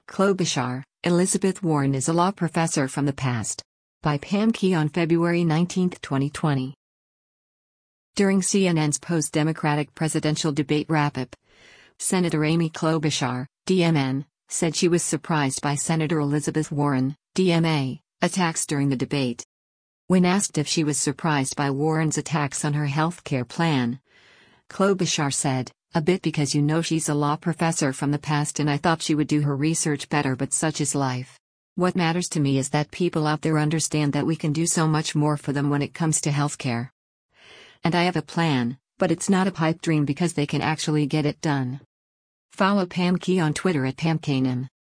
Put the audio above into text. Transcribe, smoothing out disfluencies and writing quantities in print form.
Klobuchar, Elizabeth Warren is a law professor from the past. By Pam Key on February 19, 2020. During CNN's post-Democratic presidential debate wrap-up, Senator Amy Klobuchar, DMN, said she was surprised by Senator Elizabeth Warren, DMA, attacks during the debate. When asked if she was surprised by Warren's attacks on her health care plan, Klobuchar said, "A bit, because she's a law professor from the past and I thought she would do her research better, but such is life. What matters to me is that people out there understand that we can do so much more for them when it comes to healthcare. And I have a plan, but it's not a pipe dream because they can actually get it done." Follow Pam Key on Twitter at PamKnim.